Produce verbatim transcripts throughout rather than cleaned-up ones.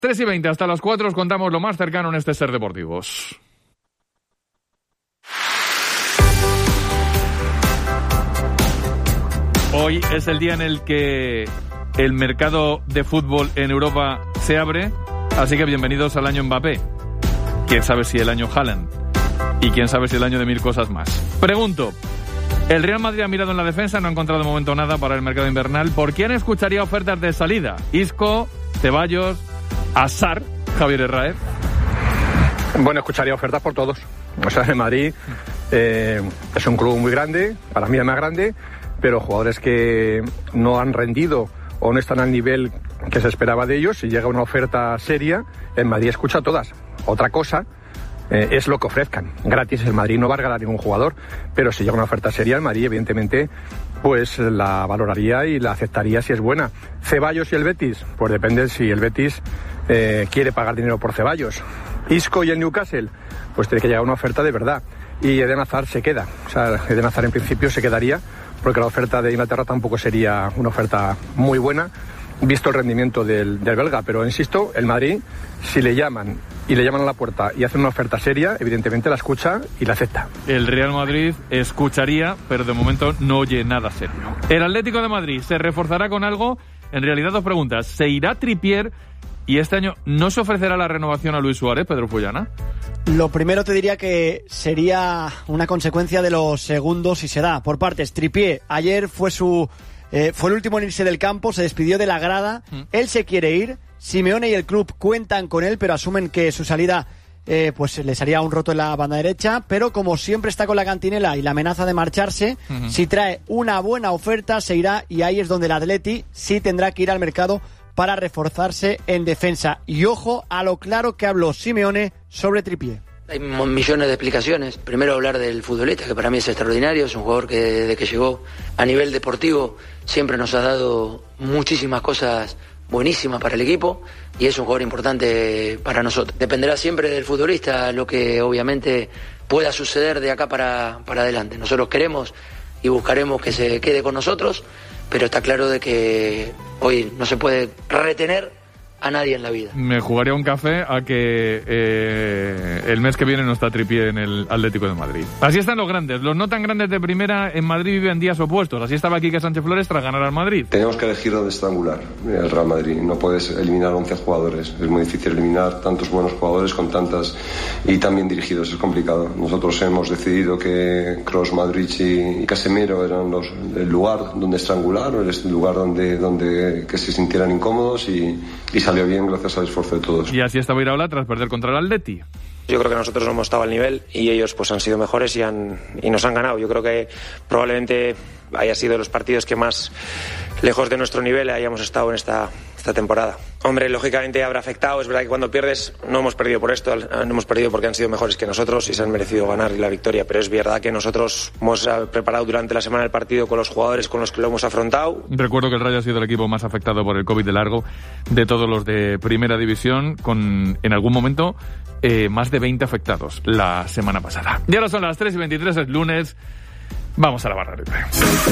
tres y veinte, hasta las cuatro os contamos lo más cercano en este Ser Deportivos. Hoy es el día en el que el mercado de fútbol en Europa se abre, así que bienvenidos al año Mbappé. Quién sabe si el año Haaland y quién sabe si el año de mil cosas más. Pregunto, el Real Madrid ha mirado en la defensa, no ha encontrado de momento nada para el mercado invernal. ¿Por quién escucharía ofertas de salida? Isco, Ceballos, Azar, Javier Herráez. Bueno, escucharía ofertas por todos. O sea, el Madrid eh, es un club muy grande, para mí el más grande, pero jugadores que no han rendido o no están al nivel que se esperaba de ellos, si llega una oferta seria, el Madrid escucha todas. Otra cosa eh, es lo que ofrezcan. Gratis el Madrid no va a regalar a ningún jugador, pero si llega una oferta seria, el Madrid evidentemente pues la valoraría y la aceptaría si es buena. Ceballos y el Betis, pues depende si el Betis eh, quiere pagar dinero por Ceballos. Isco y el Newcastle, pues tiene que llegar una oferta de verdad. Y Eden Hazard se queda, o sea, Eden Hazard en principio se quedaría, porque la oferta de Inglaterra tampoco sería una oferta muy buena, visto el rendimiento del, del belga. Pero insisto, el Madrid, si le llaman y le llaman a la puerta y hacen una oferta seria, evidentemente la escucha y la acepta. El Real Madrid escucharía, pero de momento no oye nada serio. El Atlético de Madrid se reforzará con algo. En realidad, dos preguntas. ¿Se irá Trippier y este año no se ofrecerá la renovación a Luis Suárez, Pedro Fullana? Lo primero te diría que sería una consecuencia de lo segundo si se da. Por partes, Trippier ayer fue su eh, fue el último en irse del campo, se despidió de la grada, mm. él se quiere ir, Simeone y el club cuentan con él, pero asumen que su salida eh, pues les haría un roto en la banda derecha, pero como siempre está con la cantinela y la amenaza de marcharse, uh-huh. si trae una buena oferta se irá, y ahí es donde el Atleti sí tendrá que ir al mercado para reforzarse en defensa. Y ojo a lo claro que habló Simeone sobre Trippier. Hay millones de explicaciones. Primero hablar del futbolista, que para mí es extraordinario, es un jugador que desde que llegó a nivel deportivo siempre nos ha dado muchísimas cosas buenísimas para el equipo y es un jugador importante para nosotros. Dependerá siempre del futbolista lo que obviamente pueda suceder de acá para, para adelante. Nosotros queremos y buscaremos que se quede con nosotros, pero está claro de que hoy no se puede retener a nadie en la vida. Me jugaría un café a que eh, el mes que viene no está Trippier en el Atlético de Madrid. Así están los grandes. Los no tan grandes de primera en Madrid viven días opuestos. Así estaba Quique Sánchez Flores tras ganar al Madrid. Tenemos que elegir dónde estrangular el Real Madrid. No puedes eliminar once jugadores. Es muy difícil eliminar tantos buenos jugadores con tantas y tan bien dirigidos. Es complicado. Nosotros hemos decidido que Kroos, Modric y Casemiro eran los, el lugar donde estrangular, el lugar donde, donde que se sintieran incómodos y, y salió bien gracias al esfuerzo de todos. Y así estaba Iraola tras perder contra el Atleti. Yo creo que nosotros hemos estado al nivel y ellos pues han sido mejores y, han, y nos han ganado. Yo creo que probablemente haya sido los partidos que más lejos de nuestro nivel hayamos estado en esta, esta temporada. Hombre, lógicamente habrá afectado. Es verdad que cuando pierdes no hemos perdido por esto, no hemos perdido porque han sido mejores que nosotros y se han merecido ganar la victoria. Pero es verdad que nosotros hemos preparado durante la semana el partido con los jugadores con los que lo hemos afrontado. Recuerdo que el Rayo ha sido el equipo más afectado por el COVID de largo de todos los de Primera División, con en algún momento eh, más de veinte afectados la semana pasada. Y ahora son las tres y veintitrés, es lunes. Vamos a la barra libre.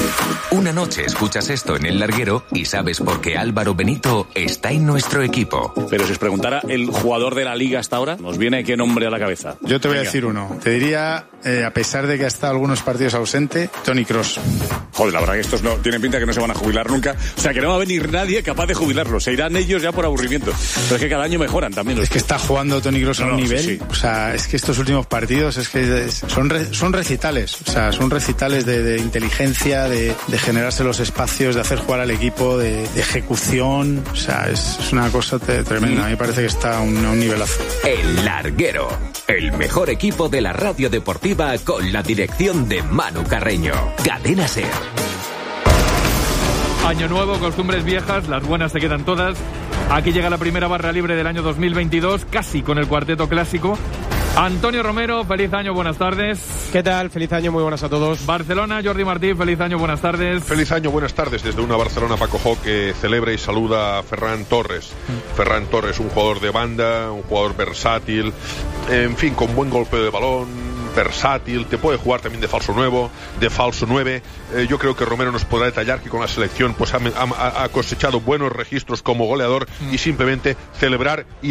Una noche escuchas esto en El Larguero y sabes por qué Álvaro Benito está en nuestro equipo. Pero si os preguntara el jugador de la Liga hasta ahora, ¿nos viene qué nombre a la cabeza? Yo te voy Venga. a decir uno. Te diría, eh, a pesar de que ha estado algunos partidos ausente, Toni Kroos. Joder, la verdad que estos no tienen pinta que no se van a jubilar nunca. O sea, que no va a venir nadie capaz de jubilarlos. Se irán ellos ya por aburrimiento. Pero es que cada año mejoran también. Los es que está jugando Toni Kroos no, a un no, nivel. Sí, sí. O sea, es que estos últimos partidos es que es, son, re, son recitales. O sea, son recitales De, de inteligencia, de, de generarse los espacios, de hacer jugar al equipo, de, de ejecución. O sea, es, es una cosa te, tremenda. A mí me parece que está a un, a un nivelazo. El Larguero, el mejor equipo de la radio deportiva con la dirección de Manu Carreño. Cadena SER. Año nuevo, costumbres viejas, las buenas se quedan todas. Aquí llega la primera barra libre del año dos mil veintidós, casi con el cuarteto clásico. Antonio Romero, feliz año, buenas tardes. ¿Qué tal? Feliz año, muy buenas a todos. Barcelona, Jordi Martí, feliz año, buenas tardes. Feliz año, buenas tardes. Desde una Barcelona, Paco Jo, que celebra y saluda a Ferran Torres. Mm. Ferran Torres, un jugador de banda, un jugador versátil, en fin, con buen golpe de balón, versátil, te puede jugar también de falso nuevo, de falso nueve. Eh, yo creo que Romero nos podrá detallar que con la selección pues ha, ha, ha cosechado buenos registros como goleador mm. y simplemente celebrar y